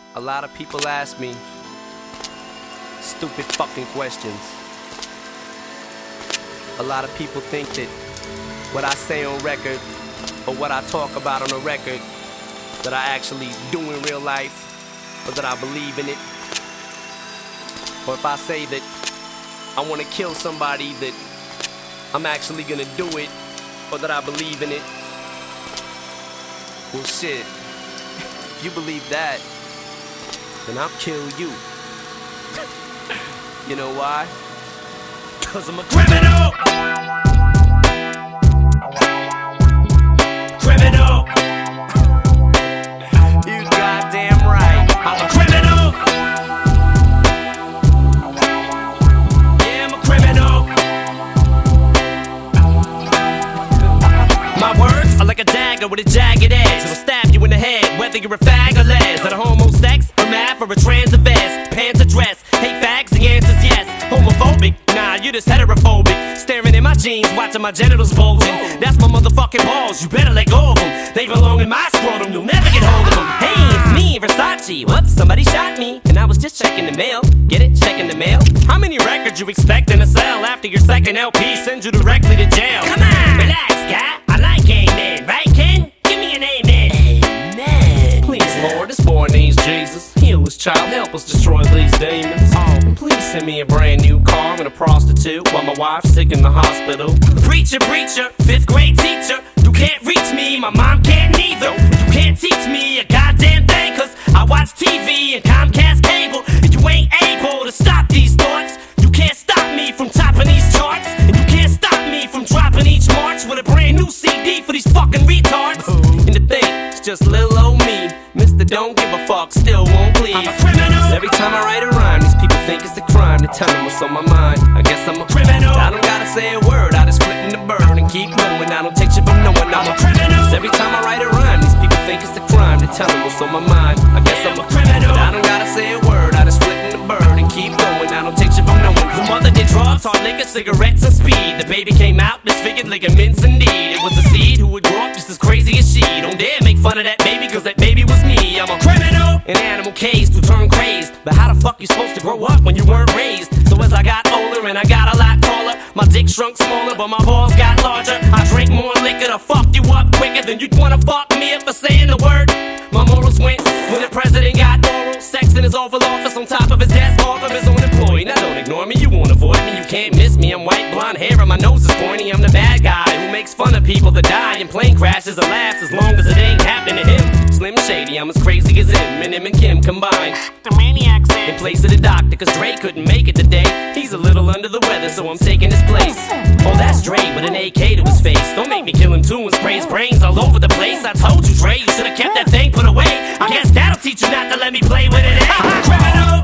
A lot of people ask me stupid fucking questions. A lot of people think that what I say on record or what I talk about on a record that I actually do in real life, or that I believe in it. Or if I say that I want to kill somebody, that I'm actually gonna do it, or that I believe in it. Well shit, if you believe that, then I'll kill you. You know why? 'Cause I'm a criminal! Criminal! You goddamn right, I'm a criminal! Yeah, I'm a criminal! My words are like a dagger with a jagged edge. It'll stab you in the head, whether you're a fag or les. At a homo sex, a math, or a trans vest. Pants or dress, hate fags, the answer's yes. Homophobic? Nah, you just heterophobic. Staring in my jeans, watching my genitals bulging. That's my motherfucking balls, you better let go of them. They belong in my scrotum, you'll never get hold of them. Hey, it's me, Versace. Whoops, somebody shot me. And I was just checking the mail. Get it? Checking the mail? How many records you expecting to sell after your second LP sends you directly to jail? Come on, relax, guy. I like amen, right, Ken? Give me an amen. Amen. Please, Lord, this boy needs Jesus. Heal his child, help us destroy these demons. Oh, please send me a brand new car and a prostitute while my wife's sick in the hospital. Preacher, preacher, 5th grade teacher. You can't reach me, my mom can't neither. You can't teach me a goddamn thing, 'cause I watch TV and Comcast cable. And you ain't able to stop these thoughts. You can't stop me from topping these charts. And you can't stop me from dropping each March with a brand new CD for these fucking retards. And the thing, it's just little old me, Mr. Don't give a fuck, still won't please. I'm a criminal. Every time I write a rhyme, these people think it's a crime to tell them what's on my mind. I guess I'm a criminal. I don't gotta say a word, I just split in the bird and keep going. I don't take shit from no one, I'm a criminal. Every time I write a rhyme, these people think it's a crime to tell them what's on my mind. I guess I'm a criminal. I don't gotta say a word, I just split in the bird and keep going. I don't take shit from no one. The mother did drugs, hard liquor, cigarettes, and speed. The baby came out disfigured, ligaments indeed. It was a seed who would grow up just as crazy as she. Don't dare make fun of that baby, 'cause that baby was me. I'm a criminal, an animal caged to turn crazed. But how the fuck you supposed to grow up when you weren't raised? So as I got older and I got a lot taller, my dick shrunk smaller, but my balls got larger. I drink more liquor to fuck you up quicker than you'd wanna fuck me up for saying the word. My morals went when the president got oral sex in his Oval Office on top of his desk off of his own employee. Now don't ignore me, you won't avoid me, you can't miss me. I'm white, blonde hair, and my nose is pointy. I'm the bad guy who makes fun of people that die in plane crashes and laughs as long as it ain't happening to him. Slim Shady, I'm as crazy as him, and Kim combined. The maniac's in place of the doctor, 'cause Dre couldn't make it today. He's a little under the weather, so I'm taking his place. Oh, that's Dre with an AK to his face. Don't make me kill him too and spray his brains all over the place. I told you, Dre, you should've kept that thing put away. I guess that'll teach you not to let me play with it. Criminal!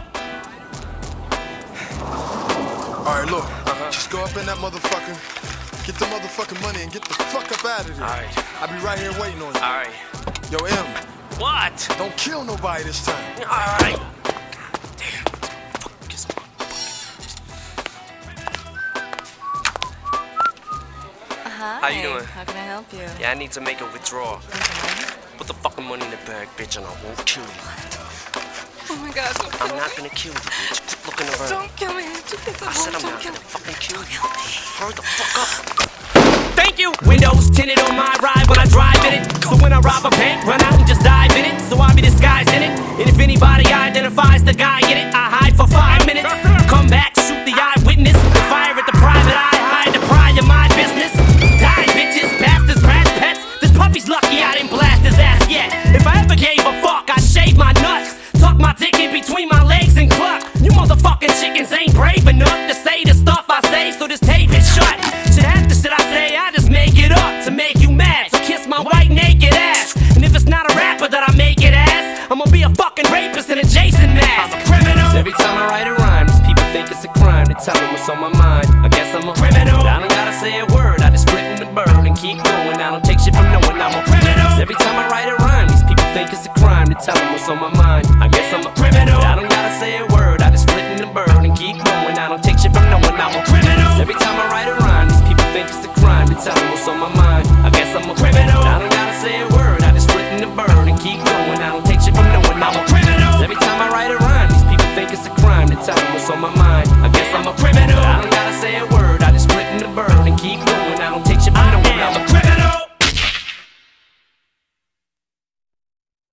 Alright, look, just go up in that motherfucker, get the motherfucking money, and get the fuck up out of here. Alright. I'll be right here waiting on you. Alright. Yo, M, What? don't kill nobody this time. Alright. Hi. How you doing? How can I help you? Yeah, I need to make a withdrawal. Okay. Put the fucking money in the bag, bitch, and I won't kill you. Oh my God! Don't kill I'm not me. gonna kill you, bitch. Quit looking around. Don't kill me. It's a I said I'm don't not kill gonna me. fucking kill you. Hurry the fuck up. Thank you! Windows tinted on my ride when I drive in it. So when I rob a bank, run out and just dive in it. So I'll be disguised in it. And if anybody identifies the guy in it, I hide for 5 minutes. Come back, shoot the eyewitness. Fire at the private eye, hide the pry of my business. Die, bitches, bastards, brats, pets. This puppy's lucky I didn't blast his ass yet. If I ever gave a fuck, I'd shave my nuts. Tuck my dick in between my legs and cluck. You motherfucking chickens ain't brave enough to say the stuff I say, so this tape is shut. Shit half the shit I say, I just make it up to make you mad. So kiss my white naked ass. And if it's not a rapper that I make it as, I'ma be a fucking rapist in a Jason mask. I'm a criminal. Every time I write a rhyme, these people think it's a crime to tell them what's on my mind. I guess I'm a criminal. I don't gotta say a word, I just split in the bird and keep going. I don't take shit from no one, I'm a criminal. Every time I write a rhyme, these people think it's a crime to tell them what's on my mind. I guess I'm a criminal. I don't gotta say a word, I just split in the bird and keep going. I don't take shit from no one, I'm a criminal. Every time I write a rhyme, these people think it's a crime to tell them what's on my mind. I guess I'm a criminal. I don't gotta say a word, I just split in the bird and keep going. I don't take shit from no one, I'm a criminal. Every Every time I write a rhyme, these people think it's a crime to tell them what's on my mind. I guess I'm a criminal. I don't got